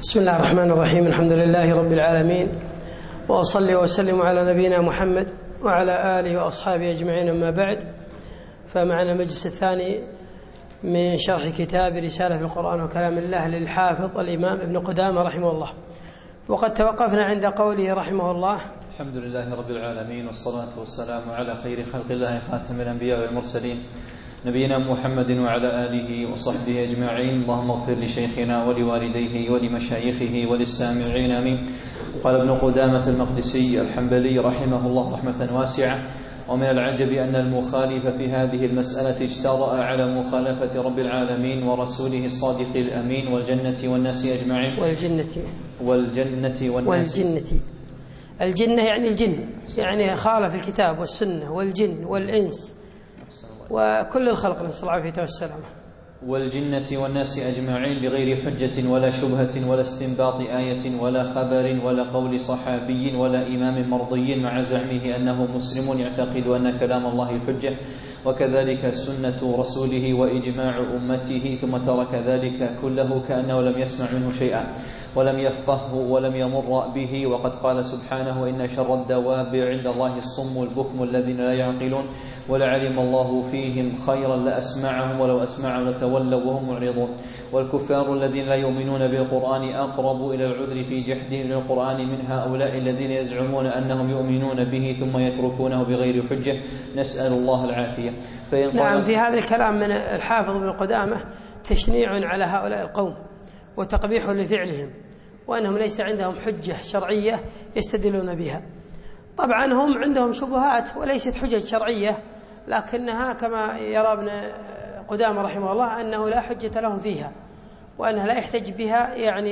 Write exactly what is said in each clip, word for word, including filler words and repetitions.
بسم الله الرحمن الرحيم. الحمد لله رب العالمين، وأصلي وأسلم على نبينا محمد وعلى آله وأصحابه أجمعين، أما بعد. فمعنا المجلس الثاني من شرح كتاب رسالة في القرآن وكلام الله للحافظ الإمام ابن قدامة رحمه الله، وقد توقفنا عند قوله رحمه الله: الحمد لله رب العالمين، والصلاة والسلام على خير خلق الله خاتم الأنبياء والمرسلين نبينا محمد وعلى آله وصحبه أجمعين. اللهم اغفر لشيخنا ولوالديه ولمشايخه وللسامعين، آمين. قال ابن قدامة المقدسي الحنبلي رحمه الله رحمة واسعة: ومن العجب أن المخالف في هذه المسألة اجترأ على مخالفة رب العالمين ورسوله الصادق الأمين والجنة والناس أجمعين. والجنة والجنة والناس والجنة الجنة يعني الجن، يعني خالف الكتاب والسنة، والجن والإنس وكل الخلق، نسأل الله العافية والسلامة. والجنة والناس أجمعين بغير حجة ولا شبهة ولا استنباط آية ولا خبر ولا قول صحابي ولا إمام مرضي، مع زعمه أنه مسلم يعتقد أن كلام الله حجة، وكذلك سنة رسوله وإجماع أمته، ثم ترك ذلك كله كأنه لم يسمع منه شيئا ولم يفقهه ولم يمر به. وقد قال سبحانه: إن شر الدواب عند الله الصم البكم الذين لا يعقلون، ولعلم الله فيهم خيرا لأسمعهم ولو أسمعهم لتولوا وهم معرضون. والكفار الذين لا يؤمنون بالقرآن أقرب إلى العذر في جحدهم للقرآن من هؤلاء الذين يزعمون أنهم يؤمنون به ثم يتركونه بغير حجة، نسأل الله العافية. نعم، في هذا الكلام من الحافظ ابن قدامة تشنيع على هؤلاء القوم وتقبيح لفعلهم، وأنهم ليس عندهم حجة شرعية يستدلون بها. طبعا هم عندهم شبهات وليست حجج شرعية، لكنها كما يرى ابن قدامة رحمه الله أنه لا حجة لهم فيها، وأنها لا يحتج بها يعني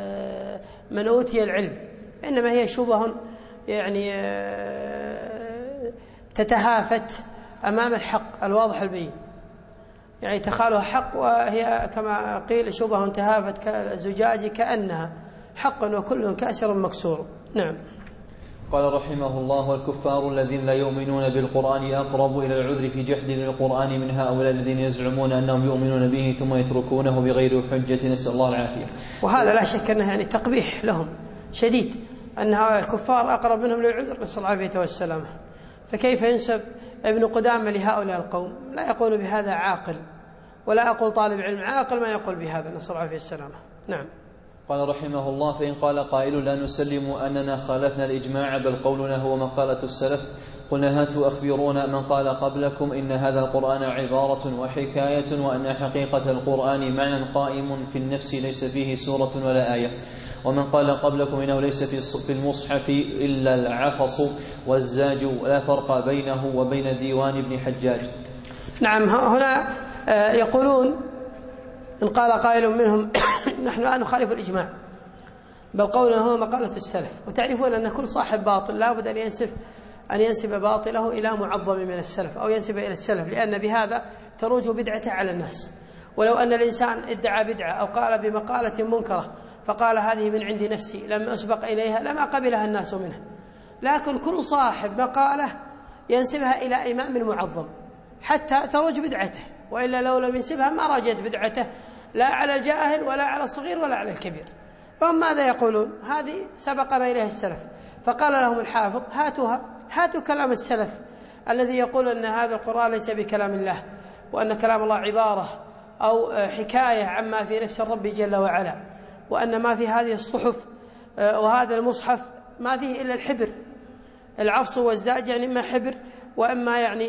من أوتي العلم، إنما هي شبه يعني تتهافت أمام الحق الواضح البين، يعني تخالها حق، وهي كما قيل شبه تهافت كالزجاج كأنها حق وكل كاسر مكسور. نعم. قال رحمه الله: والكفار الذين لا يؤمنون بالقرآن أقرب إلى العذر في جحد للقرآن من هؤلاء الذين يزعمون أنهم يؤمنون به ثم يتركونه بغير حجة، نسأل الله العافية. وهذا لا شك أنه يعني تقبيح لهم شديد، أن هؤلاء الكفار أقرب منهم للعذر، نسأل الله العافية والسلامة. فكيف ينسب ابن قدامة لهؤلاء القوم؟ لا يقول بهذا عاقل، ولا أقول طالب علم عاقل ما يقول بهذا، نسأل الله العافية والسلامة. نعم. قال رحمه الله: فإن قال قائل: لا نسلم أننا خالفنا الإجماع بل قولنا هو مقالة السلف، قلنا: هاتوا أخبرونا من قال قبلكم إن هذا القرآن عبارة وحكاية، وأن حقيقة القرآن معنى قائم في النفس ليس فيه سورة ولا آية، ومن قال قبلكم إنه ليس في المصحف إلا العفص والزاج، ولا فرق بينه وبين ديوان ابن حجاج. نعم، هنا يقولون إن قال قائل منهم نحن لا نخالف الإجماع بل قولنا هو مقالة السلف، وتعرفون أن كل صاحب باطل لا بد أن ينسب أن ينسب باطله إلى معظم من السلف أو ينسب إلى السلف، لأن بهذا تروج بدعته على الناس. ولو أن الإنسان ادعى بدعة أو قال بمقالة منكرة فقال هذه من عند نفسي لم أسبق إليها لما قبلها الناس منه، لكن كل صاحب مقالة ينسبها إلى إمام معظم حتى تروج بدعته، وإلا لو لم ينسبها ما راجت بدعته لا على الجاهل ولا على الصغير ولا على الكبير. فهم ماذا يقولون؟ هذه سبقنا إليها السلف، فقال لهم الحافظ: هاتوها، هاتوا كلام السلف الذي يقول أن هذا القرآن ليس بكلام الله، وأن كلام الله عبارة أو حكاية عما في نفس الرب جل وعلا، وأن ما في هذه الصحف وهذا المصحف ما فيه إلا الحبر، العفص والزاج يعني إما حبر وإما يعني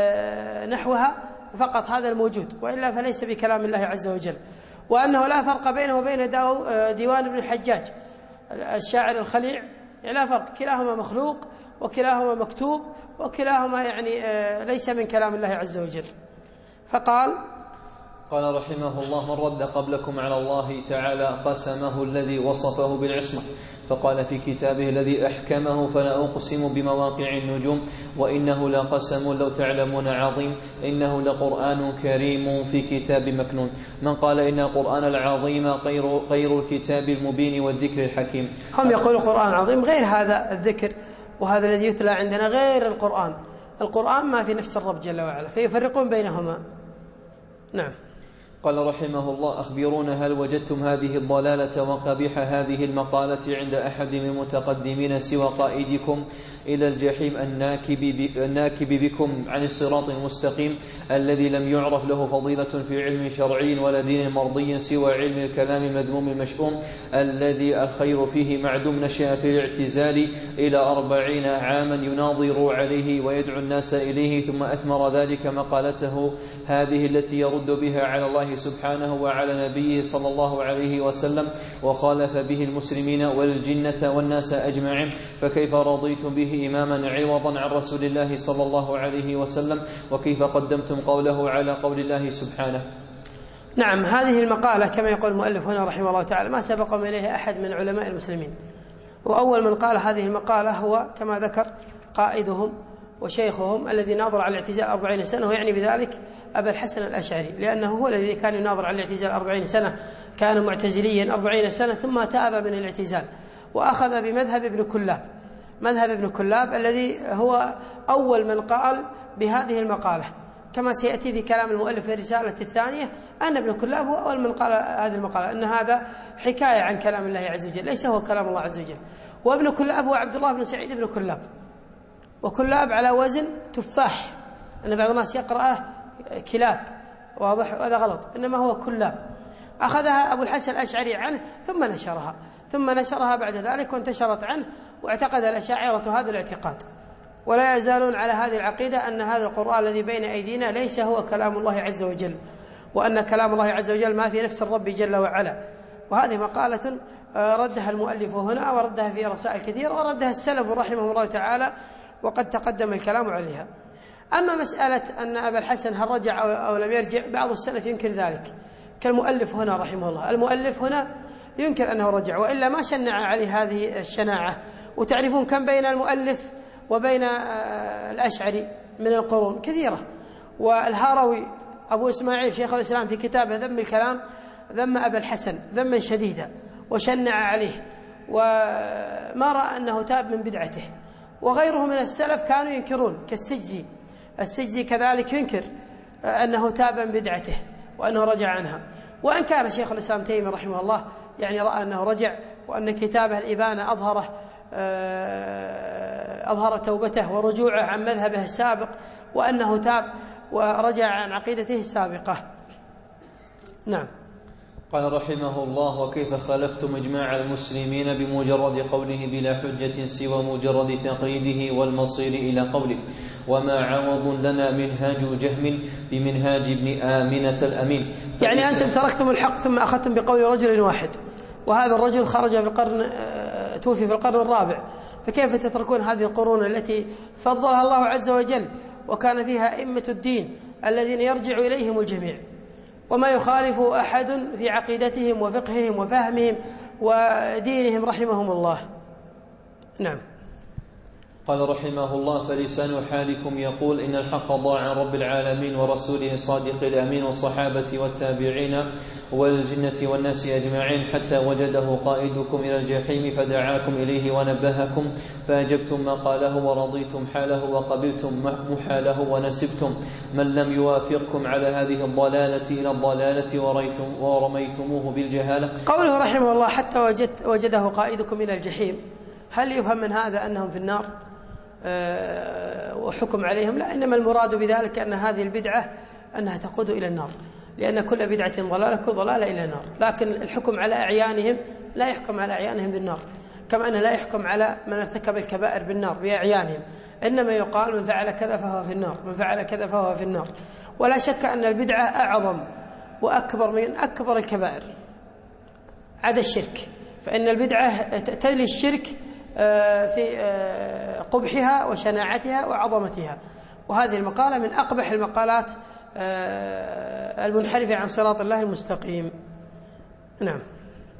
نحوها فقط، هذا الموجود، وإلا فليس بكلام الله عز وجل، وأنه لا فرق بينه وبين ديوان ابن الحجاج الشاعر الخليع، يعني لا فرق، كلاهما مخلوق وكلاهما مكتوب وكلاهما يعني ليس من كلام الله عز وجل. فقال: قال رحمه الله: من رد قبلكم على الله تعالى قسمه الذي وصفه بالعصمة، فقال في كتابه الذي أحكمه: فلا أقسم بمواقع النجوم وإنه لقسم لو تعلمون عظيم، إنه لقرآن كريم في كتاب مكنون. من قال إن القرآن العظيم غير, غير الكتاب المبين والذكر الحكيم. هم يقولوا القرآن العظيم غير هذا الذكر، وهذا الذي يتلى عندنا غير القرآن، القرآن ما في نفس الرب جل وعلا، فيفرقون بينهما. نعم. قال رحمه الله: أخبرونا هل وجدتم هذه الضلالة وقبيح هذه المقالة عند أحد من المتقدمين سوى قائدكم إلى الجحيم الناكب, الناكب بكم عن الصراط المستقيم الذي لم يعرف له فضيلة في علم شرعي ولا دين مرضي سوى علم الكلام المذموم المشؤوم الذي الخير فيه معدوم، نشأ في الاعتزال إلى أربعين عاما يناظر عليه ويدعو الناس إليه، ثم أثمر ذلك مقالته هذه التي يرد بها على الله سبحانه وعلى نبيه صلى الله عليه وسلم، وخالف به المسلمين والجنة والناس أجمعين. فكيف رضيتم به إماما عوضا عن رسول الله صلى الله عليه وسلم؟ وكيف قدمتم قوله على قول الله سبحانه؟ نعم، هذه المقالة كما يقول المؤلف هنا رحمه الله تعالى ما سبقهم إليه أحد من علماء المسلمين، وأول من قال هذه المقالة هو كما ذكر قائدهم وشيخهم الذي ناظر على الاعتزال أربعين سنة، ويعني بذلك أبا الحسن الأشعري، لأنه هو الذي كان يناظر على الاعتزال أربعين سنة، كان معتزليا أربعين سنة ثم تاب من الاعتزال وأخذ بمذهب ابن كلاب، مذهب ابن كلاب الذي هو أول من قال بهذه المقالة، كما سيأتي في كلام المؤلف في الرسالة الثانية أن ابن كلاب هو أول من قال هذه المقالة، أن هذا حكاية عن كلام الله عز وجل ليس هو كلام الله عز وجل. وابن كلاب هو عبد الله بن سعيد بن كلاب، وكلاب على وزن تفاح، أن بعض الناس يقرأه كلاب، واضح؟ هذا غلط، إنما هو كلاب. أخذها أبو الحسن الأشعري عنه ثم نشرها ثم نشرها بعد ذلك وانتشرت عنه، واعتقد الأشاعرة هذا الاعتقاد، ولا يزالون على هذه العقيدة أن هذا القرآن الذي بين أيدينا ليس هو كلام الله عز وجل، وأن كلام الله عز وجل ما في نفس الرب جل وعلا. وهذه مقالة ردها المؤلف هنا وردها في رسائل كثيرة وردها السلف رحمه الله تعالى، وقد تقدم الكلام عليها. أما مسألة أن أبا الحسن هل رجع أو لم يرجع، بعض السلف ينكر ذلك كالمؤلف هنا رحمه الله، المؤلف هنا ينكر أنه رجع، وإلا ما شنع عليه هذه الشناعة. وتعرفون كم بين المؤلف وبين الأشعري من القرون كثيرة. والهروي أبو إسماعيل شيخ الإسلام في كتابه ذم الكلام ذم أبا الحسن ذما شديدا وشنع عليه، وما رأى أنه تاب من بدعته. وغيره من السلف كانوا ينكرون كالسجزي، السجزي كذلك ينكر أنه تاب من بدعته وأنه رجع عنها، وأن كان شيخ الإسلام تيمية رحمه الله يعني رأى أنه رجع، وأن كتابه الإبانة أظهره أظهر توبته ورجوعه عن مذهبه السابق، وأنه تاب ورجع عن عقيدته السابقة. نعم. قال رحمه الله: وكيف خالفتم إجماع المسلمين بمجرد قوله بلا حجة سوى مجرد تقييده والمصير إلى قوله وما عوض لنا منهاج جهم بمنهاج ابن آمنة الأمين؟ يعني أنتم تركتم الحق ثم أخذتم بقول رجل واحد، وهذا الرجل خرج في القرن توفي في القرن الرابع، فكيف تتركون هذه القرون التي فضلها الله عز وجل وكان فيها أئمة الدين الذين يرجع إليهم الجميع، وما يخالف أحد في عقيدتهم وفقههم وفهمهم ودينهم رحمهم الله. نعم. قال رحمه الله: فلسان حالكم يقول إن الحق ضاع عن رب العالمين ورسوله الصادق الأمين والصحابة والتابعين والجنة والناس أجمعين، حتى وجده قائدكم إلى الجحيم فدعاكم إليه ونبهكم فأجبتم ما قاله ورضيتم حاله وقبلتم محاله ونسبتم من لم يوافقكم على هذه الضلالة إلى الضلالة ورميتموه بالجهالة. قوله رحمه الله حتى وجد وجده قائدكم إلى الجحيم، هل يفهم من هذا أنهم في النار أه وحكم عليهم؟ لا، إنما المراد بذلك أن هذه البدعة أنها تقود إلى النار، لأن كل بدعة ضلالة كل ضلالة إلى النار. لكن الحكم على أعيانهم لا يحكم على أعيانهم بالنار، كما أنه لا يحكم على من ارتكب الكبائر بالنار بأعيانهم، إنما يقال من فعل كذا فهو في النار، من فعل كذا فهو في النار. ولا شك أن البدعة أعظم وأكبر من أكبر الكبائر عدا الشرك، فإن البدعة تلي الشرك في قبحها وشناعتها وعظمتها. وهذه المقالة من أقبح المقالات المنحرفة عن صراط الله المستقيم. نعم.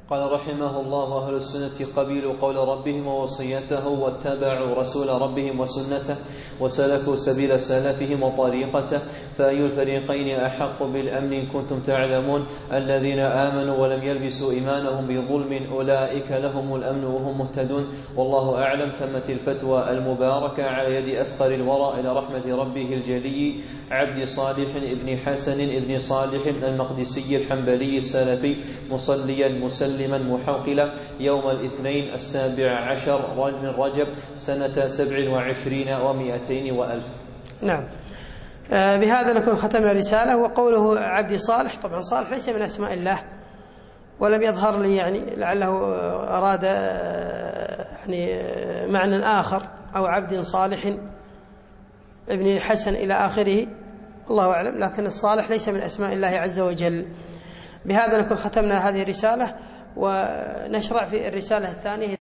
قال رحمه الله: أهل السنة قبيلوا قول ربهم ووصيته واتبعوا رسول ربهم وسنته وسلكوا سبيل سلفهم وطريقته، فأي الفريقين أحق بالأمن إن كنتم تعلمون؟ الذين آمنوا ولم يلبسوا إيمانهم بظلم أولئك لهم الأمن وهم مهتدون، والله أعلم. تمت الفتوى المباركة على يد أفقر الورى إلى رحمة ربه الجلي عبد صالح ابن حسن ابن صالح المقدسي الحنبلي السلفي، مصليا مسلما محوقلا يوم الاثنين السابع عشر من رجب سنة سبع وعشرين ومائتين وألف. نعم. آه بهذا نكون ختمنا الرسالة. وقوله عبد صالح، طبعا صالح ليس من أسماء الله، ولم يظهر لي يعني لعله أراد يعني معنى آخر، أو عبد صالح ابن حسن إلى آخره، الله أعلم، لكن الصالح ليس من أسماء الله عز وجل. بهذا نكون ختمنا هذه الرسالة، ونشرع في الرسالة الثانية.